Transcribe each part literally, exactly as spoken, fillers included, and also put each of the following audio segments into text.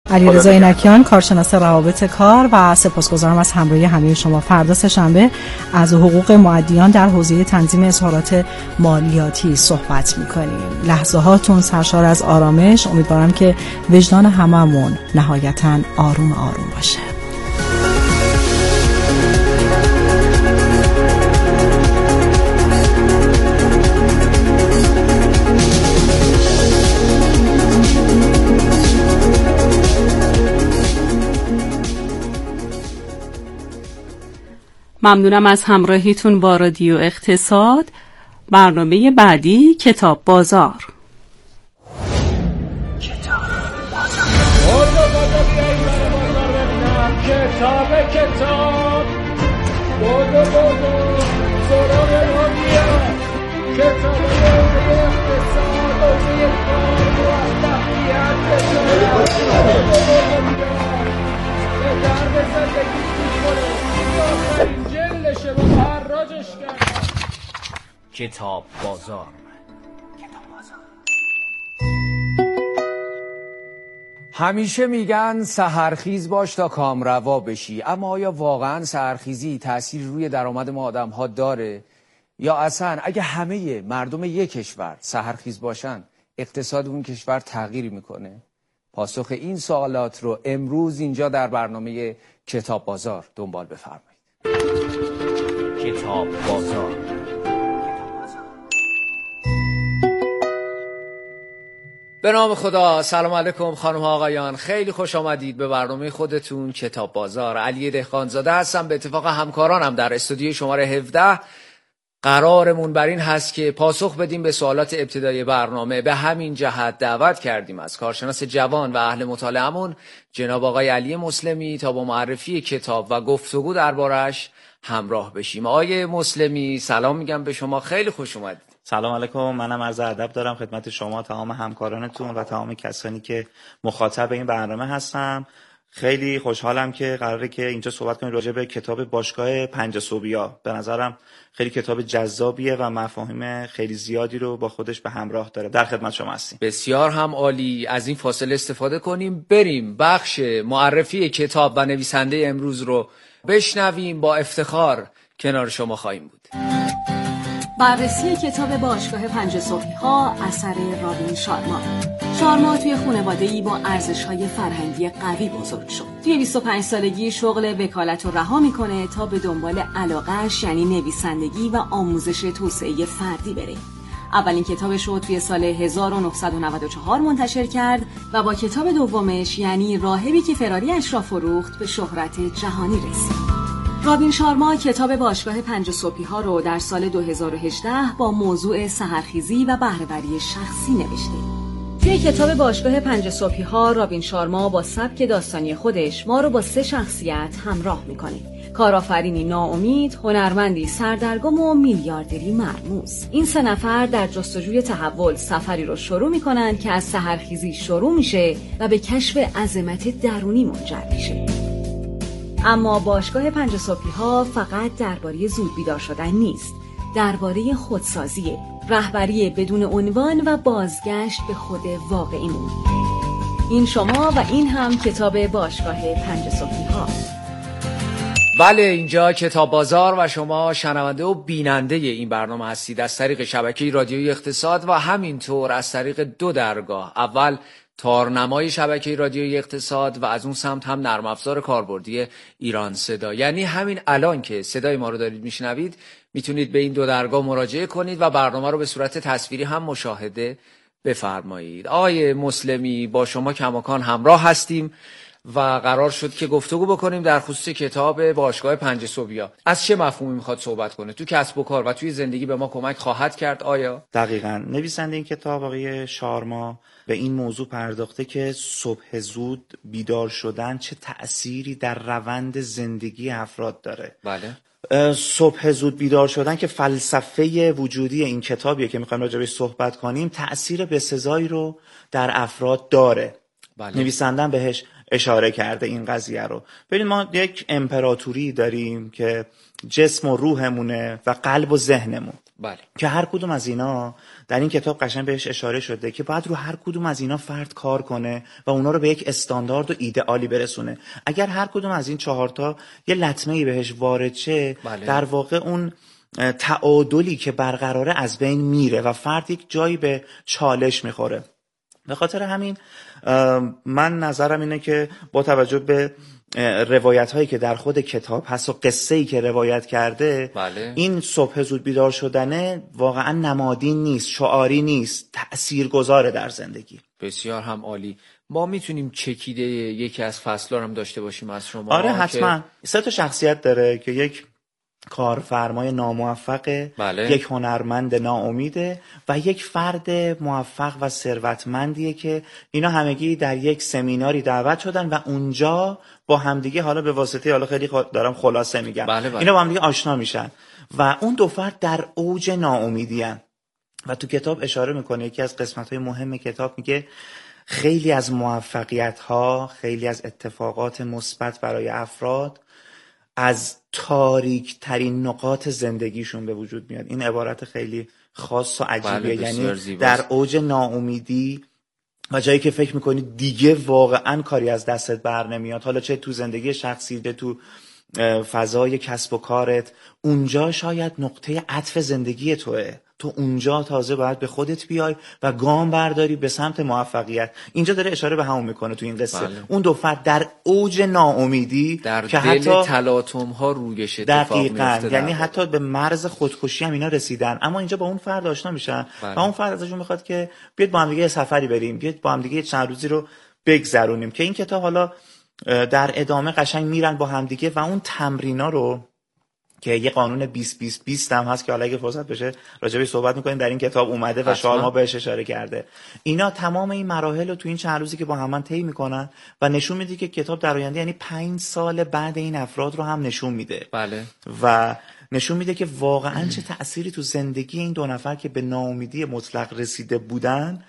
علیرضا اینکیان، کارشناس روابط کار، و سپاسگزارم از همراهی همه شما. فردا سه‌شنبه از حقوق مؤدیان در حوزه تنظیم اظهارات مالیاتی صحبت می‌کنیم. لحظه هاتون سرشار از آرامش. امیدوارم که وجدان هممون نهایتاً آروم آروم باشه. ممنونم از همراهیتون با رادیو اقتصاد. برنامه بعدی کتاب بازار. کتاب کتاب کتاب بودو بودو سراغ رادیو کتاب اقتصاد و کار و اخلاقیات به درد زندگی آخرین جلدشه با حراجش کرد. کتاب بازار. همیشه میگن سحرخیز باش تا کامروا بشی، اما آیا واقعا سحرخیزی تأثیر روی درآمد ما آدم ها داره؟ یا اصلا اگه همه مردم یک کشور سحرخیز باشن اقتصاد اون کشور تغییر میکنه؟ پاسخ این سوالات رو امروز اینجا در برنامه کتاب بازار دنبال بفرمایید. کتاب بازار. به نام خدا. سلام علیکم خانم ها آقایان، خیلی خوش آمدید به برنامه خودتون کتاب بازار. علی دهقانزاده هستم، به اتفاق همکارانم در استودیوی شماره هفده. قرارمون بر این هست که پاسخ بدیم به سوالات ابتدایی برنامه. به همین جهت دعوت کردیم از کارشناس جوان و اهل مطالعه‌مون جناب آقای علی مسلمی تا با معرفی کتاب و گفتگو دربارش همراه بشیم. آقای مسلمی سلام میگم به شما، خیلی خوش اومدید. سلام علیکم، منم عرض ادب دارم خدمت شما، تمام همکارانتون و تمام کسانی که مخاطب این برنامه هستم. خیلی خوشحالم که قراره که اینجا صحبت کنیم راجع به کتاب باشگاه پنج‌صبحیا. به نظرم خیلی کتاب جذابیه و مفاهیم خیلی زیادی رو با خودش به همراه داره. در خدمت شما هستیم. بسیار هم عالی. از این فاصله استفاده کنیم، بریم بخش معرفی کتاب و نویسنده امروز رو بشنویم. با افتخار کنار شما خواهیم بود. بررسی کتاب باشگاه پنج‌صبحی‌ها اثر رابین شارما. شارما توی خانواده‌ای با ارزش‌های فرهنگی قوی بزرگ شد. توی بیست و پنج سالگی شغل وکالت رو رها می‌کنه تا به دنبال علاقه‌اش یعنی نویسندگی و آموزش توسعه فردی بره. اولین کتابش رو توی سال هزار و نهصد و نود و چهار منتشر کرد و با کتاب دومش یعنی راهبی که فراری‌اش را فروخت به شهرت جهانی رسید. رابین شارما کتاب باشگاه پنج‌صبحی‌ها رو در سال دو هزار و هجده با موضوع سحرخیزی و بهره‌وری شخصی نوشته. توی کتاب باشگاه پنج‌صبحی‌ها رابین شارما با سبک داستانی خودش ما رو با سه شخصیت همراه می‌کنه. کارآفرینی ناامید، هنرمندی سردرگم و میلیاردری مرموز. این سه نفر در جستجوی تحول سفری رو شروع می‌کنن که از سحرخیزی شروع میشه و به کشف عظمت درونی منجر میشه. اما باشگاه پنج‌صبحی‌ها فقط درباره زود بیدار شدن نیست، درباره خودسازی، رهبری بدون عنوان و بازگشت به خود واقعیمون. این شما و این هم کتاب باشگاه پنج‌صبحی‌ها. بله، اینجا کتاب بازار و شما شنونده و بیننده این برنامه هستید از طریق شبکه رادیویی اقتصاد و همینطور از طریق دو درگاه. اول تارنمای شبکه رادیویی اقتصاد و از اون سمت هم نرم افزار کاربردی ایران صدا. یعنی همین الان که صدای ما رو دارید میشنوید میتونید به این دو درگاه مراجعه کنید و برنامه رو به صورت تصویری هم مشاهده بفرمایید. آقای مسلمی، با شما کماکان همراه هستیم و قرار شد که گفتگو بکنیم در خصوص کتاب باشگاه پنج‌صبحی‌ها. از چه مفهومی میخواد صحبت کنه؟ تو کسب و کار و توی زندگی به ما کمک خواهد کرد آیا؟ دقیقاً. نویسنده این کتاب آقای شارما به این موضوع پرداخته که صبح زود بیدار شدن چه تأثیری در روند زندگی افراد داره. بله. صبح زود بیدار شدن که فلسفه وجودی این کتابیه که میخوایم راجع بهش صحبت کنیم، تأثیر بسزایی رو در افراد داره. بله. نویسندن بهش اشاره کرده این قضیه رو. ببین ما یک امپراتوری داریم که جسم و روحمونه و قلب و ذهنمون. بله. که هر کدوم از اینا در این کتاب قشنگ بهش اشاره شده که باید رو هر کدوم از اینا فرد کار کنه و اونا رو به یک استاندارد و ایدئالی برسونه. اگر هر کدوم از این چهارتا یه لطمه‌ای بهش وارد شه، بله. در واقع اون تعادلی که برقراره از بین میره و فرد یک جایی به چالش میخوره. به خاطر همین من نظرم اینه که با توجه به روایت هایی که در خود کتاب هست و قصه ای که روایت کرده، بله. این صبح زود بیدار شدنه واقعا نمادین نیست، شعاری نیست، تأثیرگذاره در زندگی. بسیار هم عالی. ما میتونیم چکیده یکی از فصل‌ها رو هم داشته باشیم از شما؟ آره حتما. که... سه تا شخصیت داره که یک کارفرمای ناموفقه، بله. یک هنرمند ناامیده و یک فرد موفق و ثروتمندیه که اینا همگی در یک سمیناری دعوت شدن و اونجا با همدیگه، حالا به واسطه، حالا خیلی دارم خلاصه میگم، بله بله. اینا با همدیگه آشنا میشن و اون دو فرد در اوج ناامیدی هن. و تو کتاب اشاره میکنه، یکی از قسمت‌های مهم کتاب میگه خیلی از موفقیت‌ها، خیلی از اتفاقات مثبت برای افراد از تاریک ترین نقاط زندگیشون به وجود میاد. این عبارت خیلی خاص و عجیبیه. بله، یعنی در اوج ناامیدی و جایی که فکر میکنی دیگه واقعا کاری از دستت بر نمیاد، حالا چه تو زندگی شخصی، ده تو فضای کسب و کارت، اونجا شاید نقطه عطف زندگی توه. تو اونجا تازه باید به خودت بیای و گام برداری به سمت موفقیت. اینجا داره اشاره به همون میکنه تو این قصه. بله. اون دو فرد در اوج ناامیدی در که دل حتی تلاطم ها رویش اتفاق میفته، یعنی حتی به مرز خودکشی هم اینا رسیدن، اما اینجا با اون فرد آشنا میشن. بله. و اون فرد ازشون میخواد که بیاد با هم دیگه سفری بریم، بیاد با هم دیگه چند روزی رو بگذرونیم. که این کتاب حالا در ادامه قشنگ میرن با هم دیگه و اون تمرینا رو که یه قانون بیست بیست بیست هم هست که حالا اگه فرصت بشه راجع بهش صحبت می‌کنیم، در این کتاب اومده و شارما بهش اشاره کرده. اینا تمام این مراحل رو تو این چند روزی که با هم طی می‌کنن و نشون میده که کتاب در آینده، یعنی پنج سال بعد این افراد رو هم نشون میده. بله. و نشون میده که واقعا چه تأثیری تو زندگی این دو نفر که به ناامیدی مطلق رسیده بودن،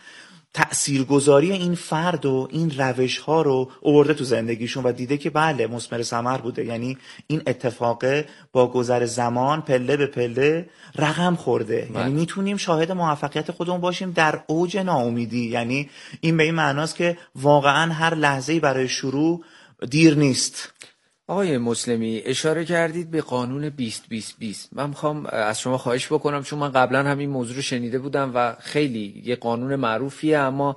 تأثیرگذاری این فرد و این روش ها رو آورده تو زندگیشون و دیده که بله مثمر ثمر بوده. یعنی این اتفاقه با گذر زمان پله به پله رقم خورده. بله. یعنی میتونیم شاهد موفقیت خودمون باشیم در اوج ناامیدی. یعنی این به این معناست که واقعا هر لحظه‌ای برای شروع دیر نیست. آقای مسلمی اشاره کردید به قانون بیست بیست بیست. من میخوام از شما خواهش بکنم، چون من قبلا هم این موضوع رو شنیده بودم و خیلی یه قانون معروفیه، اما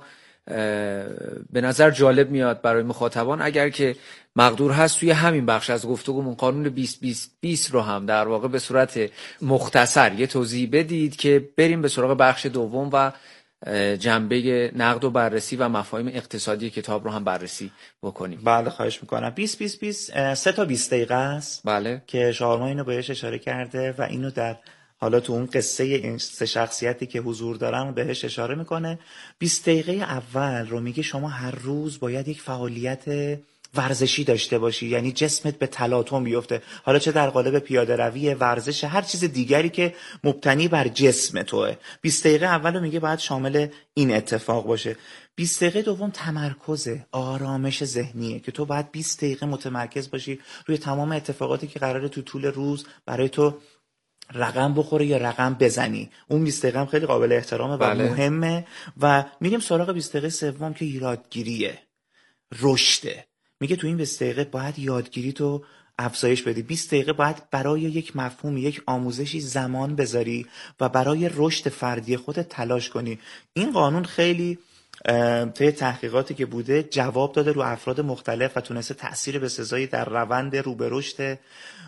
به نظر جالب میاد برای مخاطبان. اگر که مقدور هست توی همین بخش از گفتگومون قانون بیست بیست بیست رو هم در واقع به صورت مختصر یه توضیح بدید که بریم به سراغ بخش دوم و جنبه نقد و بررسی و مفاهیم اقتصادی کتاب رو هم بررسی بکنیم. بله خواهش میکنم. بیست بیست بیست سه تا بیست دقیقه است. بله. که شارما اینو بهش اشاره کرده و اینو در حالا تو اون قصه این سه شخصیتی که حضور دارن بهش اشاره میکنه. بیست دقیقه اول رو میگه شما هر روز باید یک فعالیت ورزشی داشته باشی، یعنی جسمت به تلاطم بیفته، حالا چه در قالب پیاده روی، ورزش، هر چیز دیگری که مبتنی بر جسم توه. بیست دقیقه اولو میگه باید شامل این اتفاق باشه. بیست دقیقه دوم تمرکز، آرامش ذهنیه که تو باید بیست دقیقه متمرکز باشی روی تمام اتفاقاتی که قراره تو طول روز برای تو رقم بخوره یا رقم بزنی. اون بیست دقیقه هم خیلی قابل احترامه و بله. مهمه. و میریم سراغ بیست دقیقه سوم که یادگیریه، رشده. میگه تو این بیست دقیقه باید یادگیری تو افزایش بدی. بیست دقیقه باید برای یک مفهوم، یک آموزشی زمان بذاری و برای رشد فردی خودت تلاش کنی. این قانون خیلی طی تحقیقاتی که بوده جواب داده رو افراد مختلف و تونسته تأثیر بسزایی در روند رو به رشد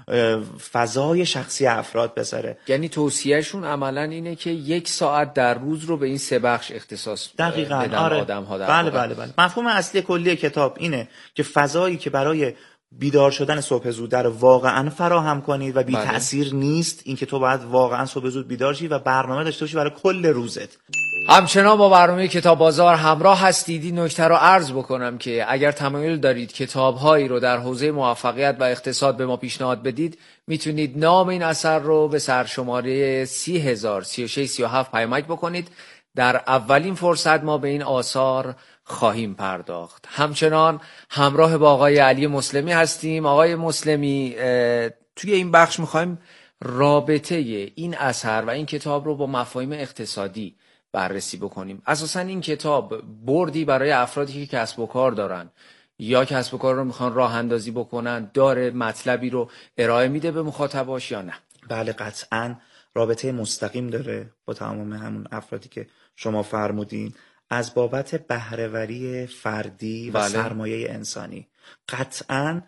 فضای شخصی افراد بذاره. یعنی توصیهشون عملا اینه که یک ساعت در روز رو به این سه بخش اختصاص دقیقاً بدن آره. آدم ها در بله بله بله. مفهوم اصلی کلی کتاب اینه که فضایی که برای بیدار شدن صبح زود رو واقعا فراهم کنید و بی بله. تأثیر نیست. این که تو باید واقعا صبح زود بیدار شی و برنامه داشته باشی برای کل روزت. همچنان با برنامه کتاب بازار همراه هستید. این نکته رو عرض بکنم که اگر تمایل دارید کتاب‌هایی رو در حوزه موفقیت و اقتصاد به ما پیشنهاد بدید، میتونید نام این اثر رو به سرشماره سی هزار سی و شش سی و هفت پیامک بکنید. در اولین فرصت ما به این آثار خواهیم پرداخت. همچنان همراه با آقای علی مسلمی هستیم. آقای مسلمی، توی این بخش میخوایم رابطه این اثر و این کتاب رو با مفاهیم اقتصادی بررسی بکنیم. اساساً این کتاب بردی برای افرادی که کسب و کار دارن یا کسب و کار رو میخوان راه اندازی بکنن داره، مطلبی رو ارائه میده به مخاطباش یا نه؟ بله قطعاً رابطه مستقیم داره با تمام همون افرادی که شما فرمودین از بابت بهره‌وری فردی و بله. سرمایه انسانی. قطعاً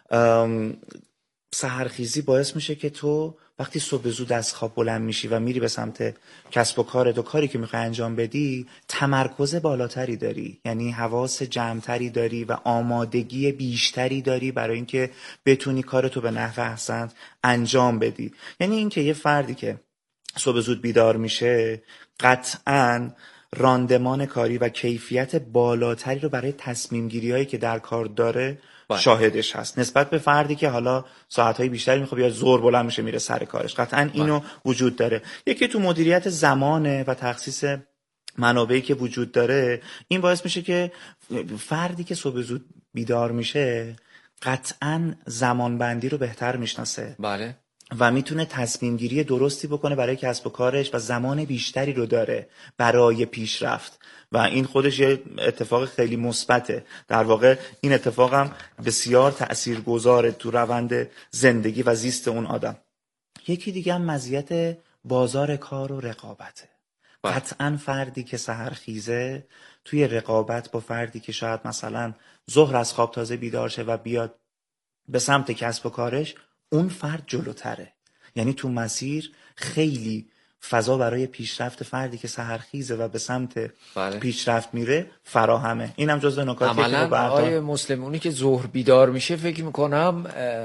سحرخیزی باعث میشه که تو وقتی صبح زود از خواب بلند میشی و میری به سمت کسب و کارت و کاری که میخوای انجام بدی تمرکز بالاتری داری، یعنی حواس جمعتری داری و آمادگی بیشتری داری برای اینکه بتونی کارتو به نحو احسن انجام بدی. یعنی اینکه یه فردی که صبح زود بیدار میشه قطعاً راندمان کاری و کیفیت بالاتری رو برای تصمیم گیری هایی که در کار داره باید. شاهدش هست نسبت به فردی که حالا ساعتهای بیشتری میخواد یا زور بلند میشه میره سر کارش. قطعا اینو باید. وجود داره. یکی تو مدیریت زمانه و تخصیص منابعی که وجود داره. این باعث میشه که فردی که صبح زود بیدار میشه قطعا زمانبندی رو بهتر میشناسه. بله. و میتونه تصمیم گیری درستی بکنه برای کسب و کارش و زمان بیشتری رو داره برای پیشرفت و این خودش یه اتفاق خیلی مثبته. در واقع این اتفاق هم بسیار تأثیرگذاره تو روند زندگی و زیست اون آدم. یکی دیگه هم مزیت بازار کار و رقابته. قطعا فردی که سحرخیزه توی رقابت با فردی که شاید مثلا ظهر از خواب تازه بیدار شه و بیاد به سمت کسب و کارش، اون فرد جلوتره. یعنی تو مسیر خیلی فضا برای پیشرفت فردی که سحرخیزه و به سمت بله. پیشرفت میره فراهمه. اینم جزو نکاتی که عملاً آقای مسلم اونی که ظهر بیدار میشه فکر میکنم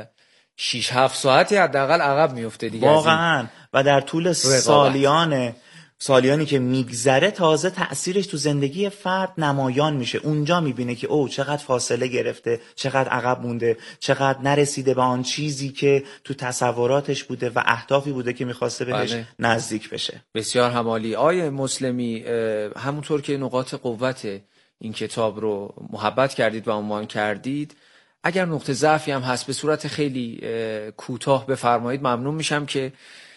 شش هفت ساعتی حداقل عقب میفته دیگه واقعا و در طول سالیان سالیانی که میگذره تازه تأثیرش تو زندگی فرد نمایان میشه. اونجا میبینه که او چقدر فاصله گرفته، چقدر عقب مونده، چقدر نرسیده به آن چیزی که تو تصوراتش بوده و اهدافی بوده که میخواسته بهش بله. نزدیک بشه. بسیار همالی. آیه مسلمی، همونطور که نقاط قوت این کتاب رو محبت کردید و عنوان کردید، اگر نقطه ضعفی هم هست به صورت خیلی کوتاه بفرمایید ممنون میشم که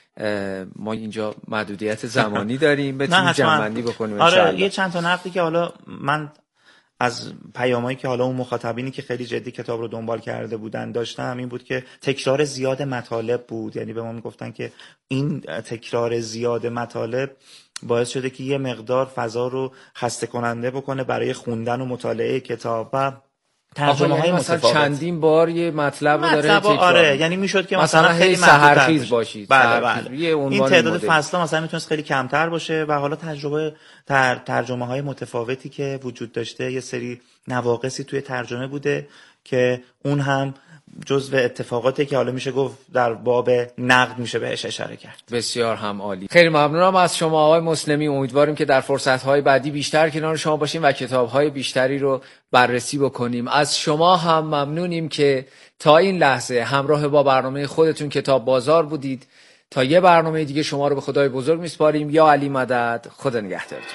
ما اینجا محدودیت زمانی داریم بتونیم جمع‌بندی بکنیم. آره یه چند تا نقطی که حالا من از پیامایی که حالا اون مخاطبینی که خیلی جدی کتاب رو دنبال کرده بودن داشتم این بود که تکرار زیاد مطالب بود. یعنی به ما میگفتن که این تکرار زیاد مطالب باعث شده که یه مقدار فضا رو خسته کننده بکنه برای خوندن و مطالعه کتاب و ترجمه های مثلا متفاوت. چندین بار یه مطلب رو داره تکرار. آره یعنی میشد که مثلا, مثلا خیلی سحرخیز باشید. بله بله. این تعداد فصل‌ها مثلا میتونست خیلی کمتر باشه و حالا تجربه تر... ترجمه های متفاوتی که وجود داشته یه سری نواقصی توی ترجمه بوده که اون هم جزو اتفاقاتی که حالا میشه گفت در باب نقد میشه بهش اشاره کرد. بسیار هم عالی. خیلی ممنونم از شما آقای مسلمی. امیدواریم که در فرصت‌های بعدی بیشتر کنار شما باشیم و کتاب‌های بیشتری رو بررسی بکنیم. از شما هم ممنونیم که تا این لحظه همراه با برنامه خودتون کتاب بازار بودید. تا یه برنامه دیگه شما رو به خدای بزرگ میسپاریم. یا علی مدد. خدا نگهدارتون.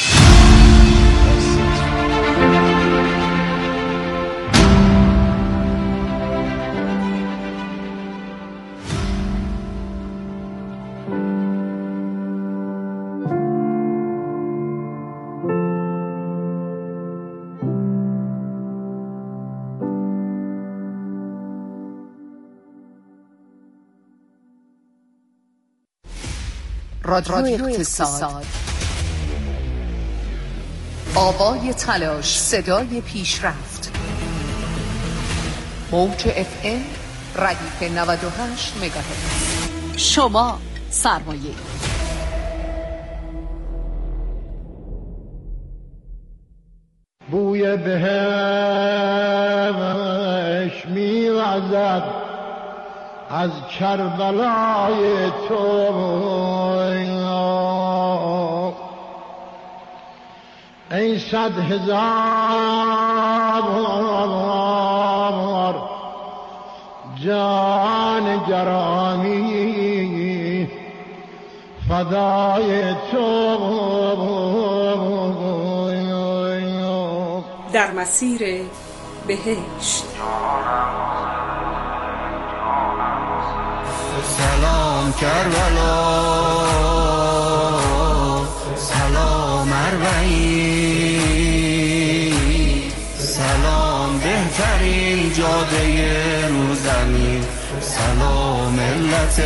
رادیو اقتصاد، آوای تلاش، صدای پیشرفت. موج اف ام ردیف نود و هشت مگاهرتز. شما سرمایه بوی بهش می‌وزد از کربلای تو، ای صد هزار جان گرامی فدای تو. در مسیر بهشت. سلام کربلا، سلام اربعین، سلام بهترین جاده رو زمین، سلام ملت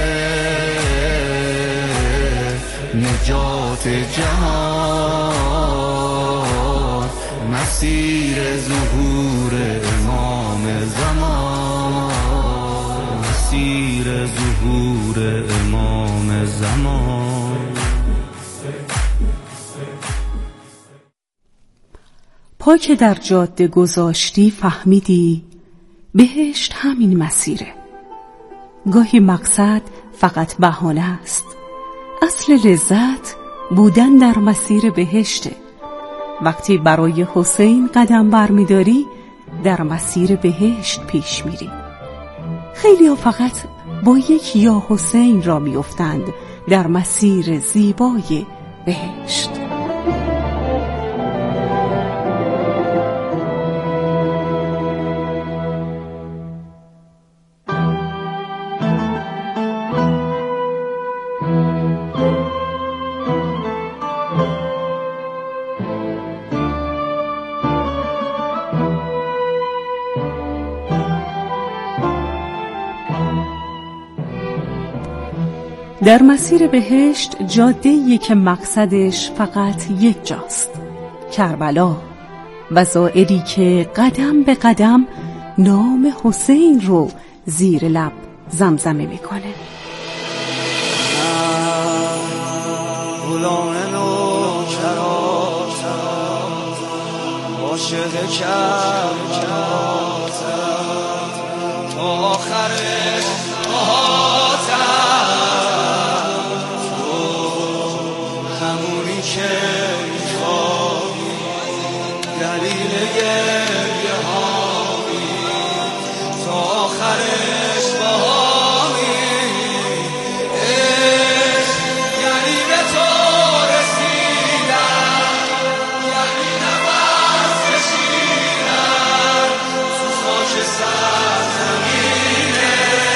نجات جهان، مسیر ظهور امام زمان، مسیر ظهور امام زمان. پا که در جاده گذاشتی فهمیدی بهشت همین مسیره. گاهی مقصد فقط بهانه است، اصل لذت بودن در مسیر بهشته. وقتی برای حسین قدم برمیداری در مسیر بهشت پیش میری. خیلی ها فقط با یک یا حسین را میافتند در مسیر زیبای بهشت. در مسیر بهشت جاده‌ای که مقصدش فقط یک جاست، کربلا، و زائری که قدم به قدم نام حسین رو زیر لب زمزمه میکنه. غلام نوکرات عاشق کربلا تا آخرش که میخوایی دلیل گریه هایی تا آخرش بهایی، عشق یعنی به تو رسیدن، یعنی نفس کشیدن تو خاک سرزمینه،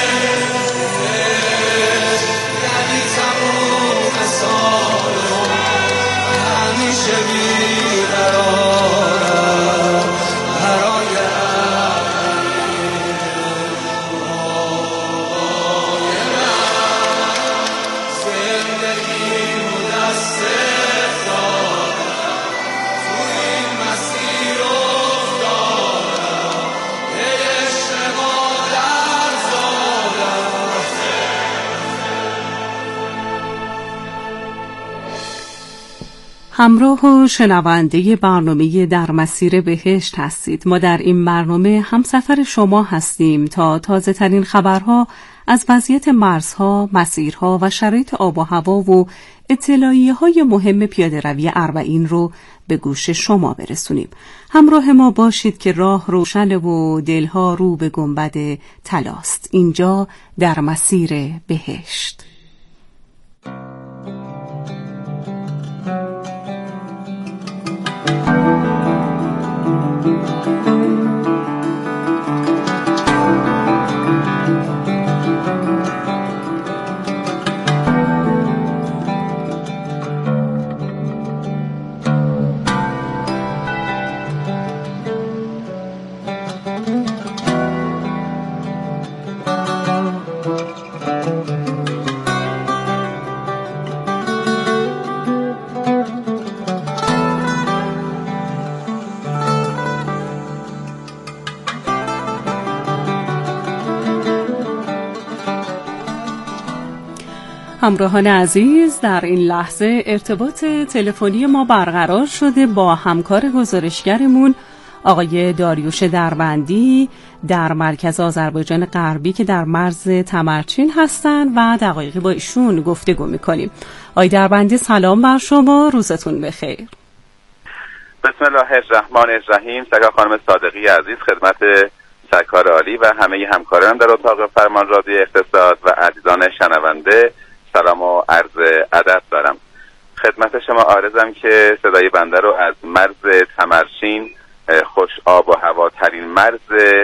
عشق یعنی تموم سال همیشه بیقرارم برای آقای من، زندگیمو دستت دارم، تو این مسیر افتادم، یه عشق مادر زادم. همراه و شنونده برنامه در مسیر بهشت هستید. ما در این برنامه همسفر شما هستیم تا تازه ترین خبرها از وضعیت مرزها، مسیرها و شرایط آب و هوا و اطلاعیه های مهم پیاده روی اربعین رو به گوش شما برسونیم. همراه ما باشید که راه روشن و دلها رو به گنبد طلاست. اینجا در مسیر بهشت. همراهان عزیز، در این لحظه ارتباط تلفنی ما برقرار شده با همکار گزارشگرمون آقای داریوش دربندی در مرکز آذربایجان غربی که در مرز تمرچین هستن و دقایقی با ایشون گفتگو میکنیم. آقای دربندی سلام بر شما، روزتون بخیر. بسم الله الرحمن الرحیم. سرکار خانم صادقی عزیز، خدمت سرکار عالی و همه همکاران در اتاق فرمان رادیو اقتصاد و عزیزان شنونده سلام و عرض ادب دارم. خدمت شما عارضم که صدای بنده رو از مرز تمرچین خوش آب و هوا ترین مرز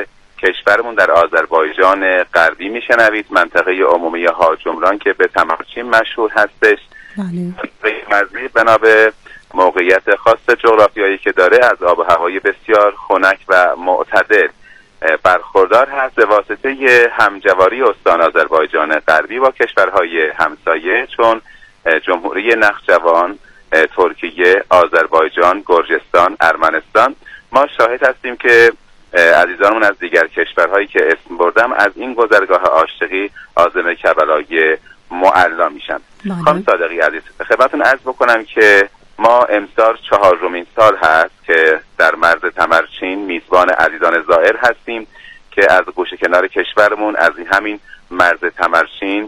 کشورمون در آذربایجان غربی میشنوید، منطقه عمومی هاجمران که به تمرچین مشهور هستش. بله. مرزی بنا به موقعیت خاص جغرافیایی که داره از آب و هوای بسیار خنک و معتدل برخوردار هست به واسطه همجواری استان آذربایجان غربی با کشورهای همسایه چون جمهوری نخجوان، ترکیه، آذربایجان، گرجستان، ارمنستان. ما شاهد هستیم که عزیزانمون از دیگر کشورهایی که اسم بردم از این گذرگاه عاشقی عازم کربلای معلا میشن. خانم صادقی عزیز، خدمتتون عرض بکنم که ما امسال چهارمین سال هست که در مرز تمرچین میزبان عزیزان زائر هستیم که از گوشه کنار کشورمون از این همین مرز تمرچین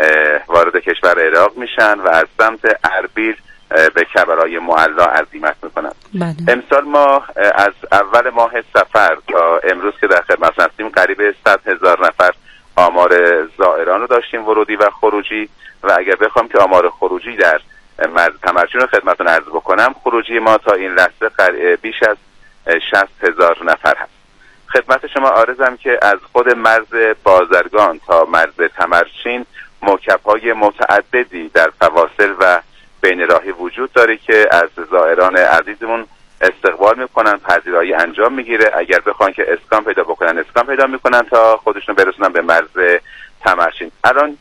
وارد کشور عراق میشن و از سمت اربیل به کربلای معلا عزیمت میکنن. بله. امسال ما از اول ماه صفر تا امروز که در خدمت هستیم قریب صد هزار نفر آمار زائران رو داشتیم ورودی و خروجی و اگر بخوام که آمار خروجی در مرز تمرچین رو خدمتتون عرض بکنم، خروجی ما تا این لحظه بیش از شصت هزار نفر هست. خدمت شما عارضم که از خود مرز بازرگان تا مرز تمرچین موکب‌های متعددی در فواصل و بین راهی وجود داره که از زائران عزیزمون استقبال میکنن، پذیرایی انجام میگیره. اگر بخوان که اسکان پیدا بکنن اسکان پیدا میکنن تا خودشون برسونن به مرز تمرچین. الان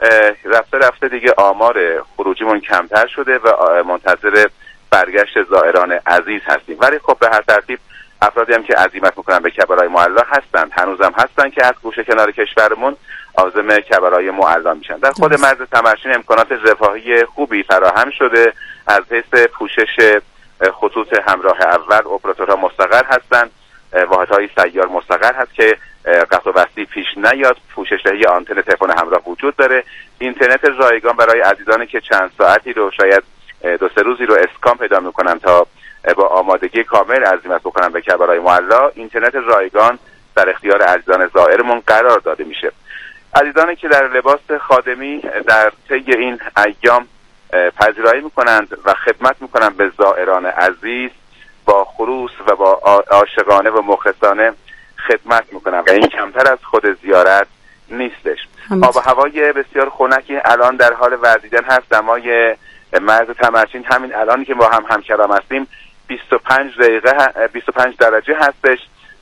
رفته رفته دیگه آمار خروجیمون کمتر شده و منتظر برگشت زائران عزیز هستیم، ولی خب به هر ترتیب افرادی هم که عزیمت میکنن به کربلای معلا هستند، هنوزم هستن که از گوشه کنار کشورمون عازم کربلای معلا میشن. در خود مرز تمرچین امکانات رفاهی خوبی فراهم شده، از حیث پوشش خطوط همراه اول اپراتورها مستقر هستند، واحدهای سیار مستقر هست که قطع و وصلی پیش نیاد، پوشش دهی آنتن تلفن همراه وجود داره، اینترنت رایگان برای عزیزانی که چند ساعتی رو شاید دو سه روزی رو اسکان پیدا میکنن تا با آمادگی کامل عزیمت بکنن به کربلای معلا، اینترنت رایگان در اختیار عزیزان زائرمون قرار داده میشه. عزیزانی که در لباس خادمی در طی این ایام پذیرایی میکنند و خدمت میکنند به زائران عزیز با خلوص و با عاشقانه و مخلصانه خدمت میکنند و این کمتر از خود زیارت نیستش. آب و هوای بسیار خنکی الان در حال ورزیدن هست. دمای مرز تمرچین همین الانی که با هم همکلام هستیم بیست و پنج دقیقه بیست و پنج درجه هستش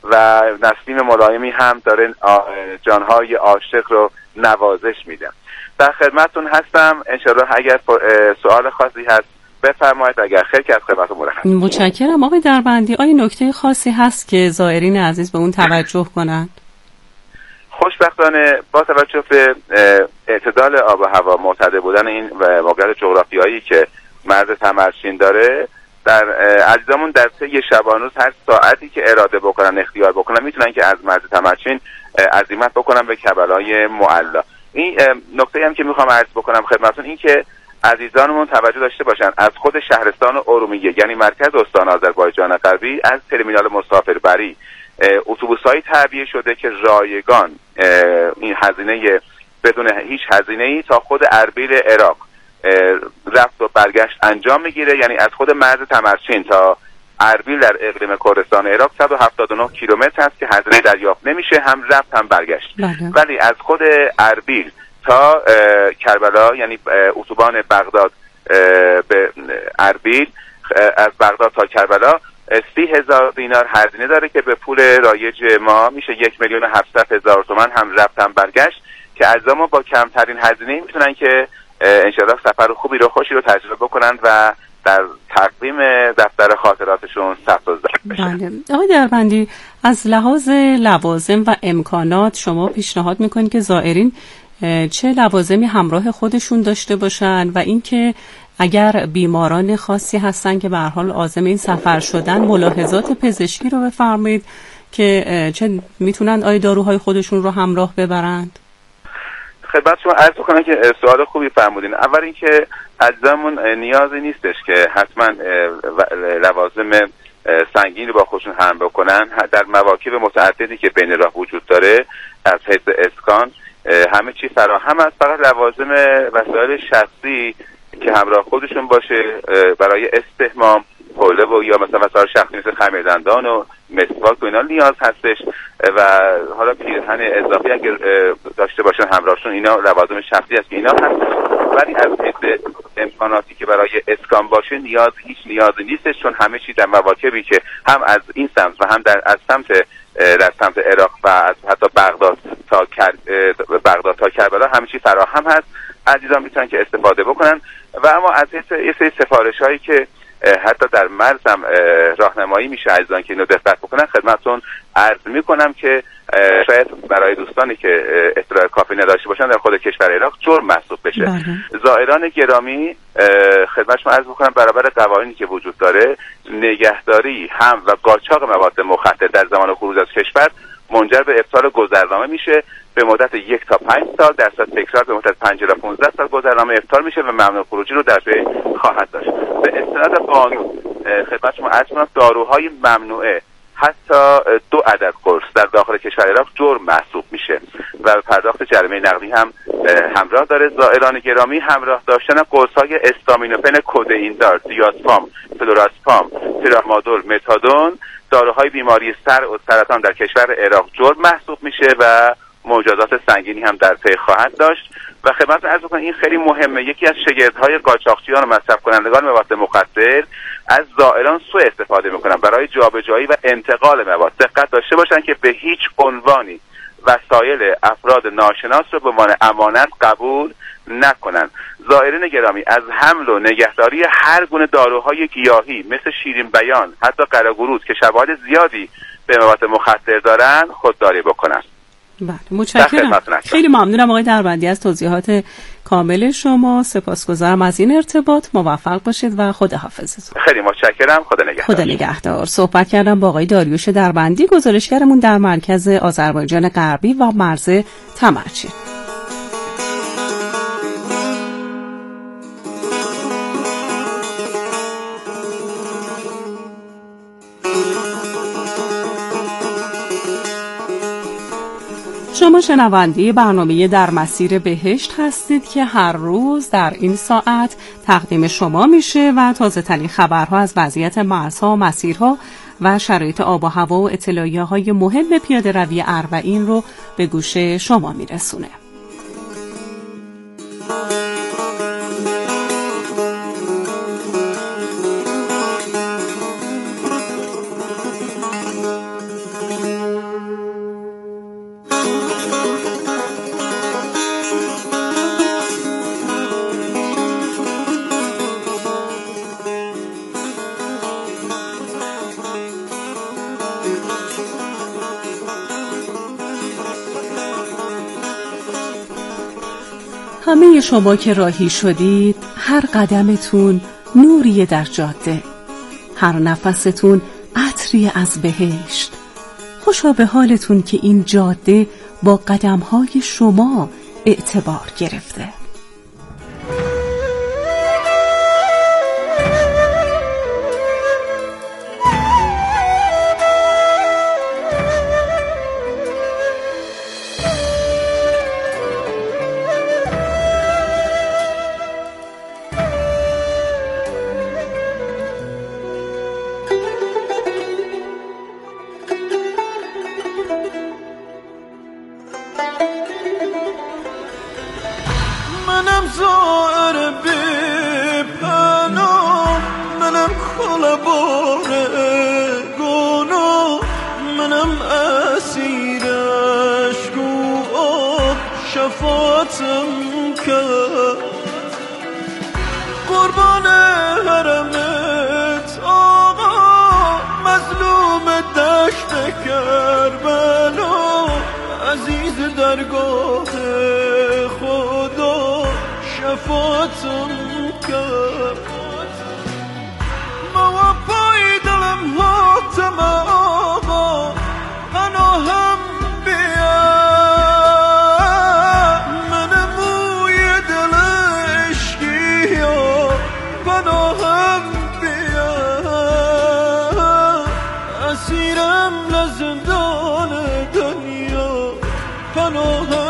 و نسیم ملایمی هم داره جانهای عاشق رو نوازش میده. در خدمتتون هستم، انشالله اگر سوال خاصی هست بفرمایید، اگر خیر که از خدمتتون مرحبا. متشکرم. آقای دربندی، آیا نکته خاصی هست که زائرین عزیز به اون توجه کنند؟ خوشبختانه با توجه به اعتدال آب و هوا، معتدل بودن این موقعیت جغرافیایی که مرز تمرچین داره، در عزیزامون در طی شبانروز هر ساعتی که اراده بکنن اختیار بکنن میتونن که از مرز تمرچین عزیمت بکنن به کربلای معلا. این نکته هم که میخوام عرض بکنم خدمتتون این که عزیزانمون توجه داشته باشن از خود شهرستان ارومیه یعنی مرکز استان آذربایجان غربی از ترمینال مسافربری اتوبوس‌های تعبیه شده که رایگان این هزینه بدون هیچ هزینه‌ای تا خود اربیل عراق رفت و برگشت انجام میگیره. یعنی از خود مرز تمرچین تا اربیل در اقلیم کردستان عراق صد و هفتاد و نه کیلومتر است که هزینه دریافت نمیشه، هم رفت هم برگشت. بله. ولی از خود اربیل تا کربلا یعنی اتوبان بغداد به اربیل، از بغداد تا کربلا سی هزار دینار هزینه داره که به پول رایج ما میشه یک میلیون و هفتصد هزار تومان، هم رفت هم برگشت، که عزیزان ما با کمترین هزینه میتونن که انشاءالله سفر خوبی رو خوشی رو تجربه بکنند و در تقویم دفتر خاطراتشون ثبت و ضبط بشن. بله. آقای دربندی، از لحاظ لوازم و امکانات شما پیشنهاد میکنید که زائرین چه لوازمی همراه خودشون داشته باشن و اینکه اگر بیماران خاصی هستن که به هر حال عازم این سفر شدن ملاحظات پزشکی رو بفرمایید که چه میتونن آیا داروهای خودشون رو همراه ببرند؟ خدمت شما عرض کنم که سوال خوبی فرمودین. اول اینکه عزیزمون نیازی نیستش که حتما لوازم سنگین رو با خودشون هم بکنن. در مواکب متعددی که بین راه وجود داره از حیث اسکان همه چی فراهم است، فقط لوازم وسایل شخصی که همراه خودشون باشه برای استحمام، حوله و یا مثلا وسایل شخصی مثل خمیر دندان و مسواک و اینا نیاز هستش و حالا پیرهن اضافی اگر داشته باشن همراهشون، اینا لوازم شخصی است که اینا هست. ولی از حیث امکاناتی که برای اسکان باشه نیاز هیچ نیازی نیستش، چون همه چیز در مواکبی که هم از این سمت و هم در از سمت در سمت عراق و از حتی بغداد تا کر... بغداد تا کربلا همه چیز فراهم هست. عزیزان میتونن که استفاده بکنن. و اما از یه سری سفارش هایی که حتی در مرز هم راهنمایی میشه عزیزان که اینو دقت بکنن، خدمتتون عرض میکنم که شاید برای دوستانی که اطلاع کافی نداشته باشن در خود کشور عراق جرم محسوب بشه. بله. زائران گرامی خدمتشون عرض میکنم برابر قوانینی که وجود داره، نگهداری هم و قاچاق مواد مخدر در زمان خروج از کشور منجر به ابطال گذرنامه میشه به مدت یک تا پنج سال، در صورت تکرار به مدت پنج تا پانزده سال گذرنامه ابطال میشه و ممنوع خروجی رو در پی خواهد داشت. به استناد قانون خدمت شما عرض کنم داروهای ممنوعه حتی دو عدد قرص در داخل کشور عراق جرم محسوب میشه و پرداخت جریمه نقدی هم همراه داره. زائران گرامی همراه داشتن قرص‌های استامینوفن کدئین دار، دیازپام، فلوراسپام، ترامادول، متادون، داروهای بیماری سر و سرطان در کشور عراق جرم محسوب میشه و مجازات سنگینی هم در پی خواهد داشت. و خدمت عرض کنم این خیلی مهمه، یکی از شگردهای قاچاقچیان و مصرف کنندگان مواد مخدر از زائران سوء استفاده میکنن برای جابجایی و انتقال مواد. دقت داشته باشن که به هیچ عنوانی وسایل افراد ناشناس رو به عنوان امانت قبول نکنن. زائرین گرامی از حمل و نگهداری هر گونه داروهای گیاهی مثل شیرین بیان، حتی قراقورود که شواهد زیادی به مواد مخدر دارن خودداری بکنن. بله متشکرم. خیلی ممنونم آقای دربندی از توضیحات کامل شما. سپاسگزارم از این ارتباط. موفق باشید و خداحافظتون. خیلی متشکرم. خدا نگهدار. خدا نگهدار. صحبت کردم با آقای داریوش دربندی، گزارشگرمون در مرکز آذربایجان غربی و مرز تمرچین. شما شنونده برنامه در مسیر بهشت هستید که هر روز در این ساعت تقدیم شما میشه و تازه ترین خبرها از وضعیت مرزها، مسیرها و شرایط آب و هوا و اطلاعیه های مهم پیاده روی اربعین رو به گوش شما میرسونه. همه شما که راهی شدید، هر قدمتون نوریه در جاده، هر نفستون عطری از بهشت. خوشا به حالتون که این جاده با قدمهای شما اعتبار گرفته. قربان حرمت آقا، مظلوم دشت کربلا، عزیز درگاه خدا شفاعتم کرد. ما پای دلم حاتم آقا، پناهم بیا، من موی دل عشقی ها پناهم بیا، اسیرم لزندان دنیا پناهم